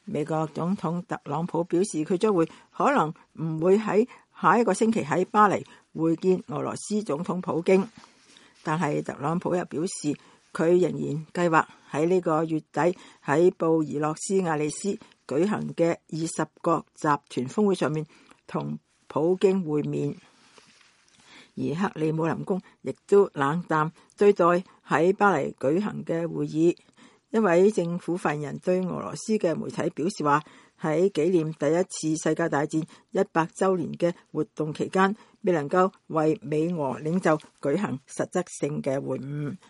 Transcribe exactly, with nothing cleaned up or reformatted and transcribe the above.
美國總統特朗普表示，佢將會可能唔會喺下一個星期喺巴黎會見俄羅斯總統普京，但係特朗普又表示，佢仍然計劃喺呢個月底喺布宜諾斯艾利斯舉行嘅二十國集團峰會上面同普京會面。而克里姆林宮亦都冷淡對待喺巴黎舉行嘅會議。一位政府發言人對俄羅斯嘅媒體表示話，喺紀念第一次世界大戰一百週年嘅活動期間，未能夠為美俄領袖舉行實質性嘅會晤。